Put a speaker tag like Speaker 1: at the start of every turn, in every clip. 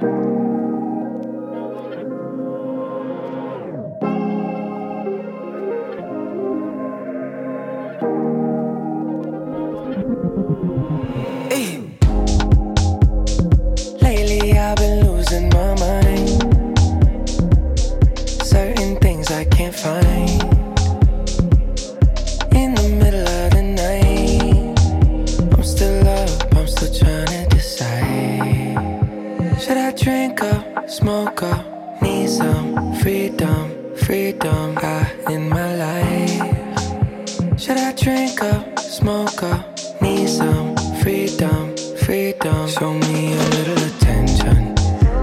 Speaker 1: Lately I've been losing my mind. Certain things I can't find. In the middle of the night, I'm still up, I'm still trying to decide. Should I drink up, smoke up, need some freedom, freedom in my life? Should I drink up, smoke up, need some freedom, freedom? Show me a little attention,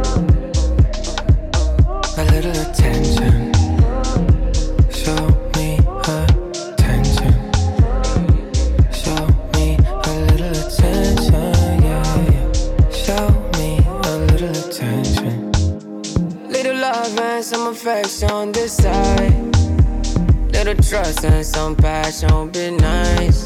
Speaker 1: a little attention. Show me attention, show me a little attention, yeah, yeah. Show me a little attention. Little love and some affection on this side. Little trust and some passion would be nice.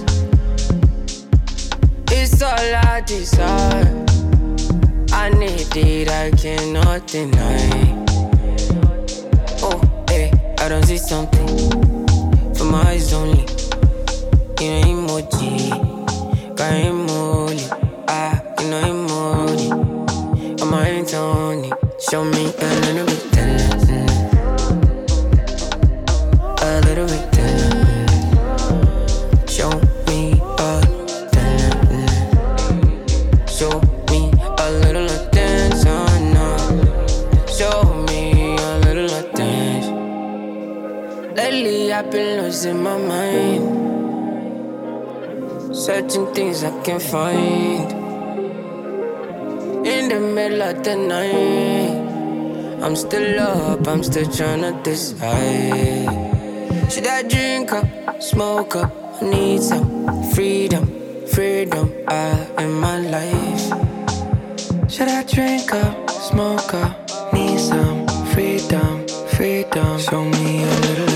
Speaker 1: It's all I desire. I need it, I cannot deny. Oh, hey, I don't see something for my eyes only. You know emoji, got emoji. You know emoji. On my hands only. Show me a little bit talent, a little bit talent. Show me a talent. Show me a little attention now. Show me a little attention. Lately I've been losing my mind. Searching things I can't find. In the middle of the night, I'm still up, I'm still tryna decide. Should I drink up, smoke up? I need some freedom, freedom in my life. Should I drink up, smoke up? Need some freedom, freedom. Show me a little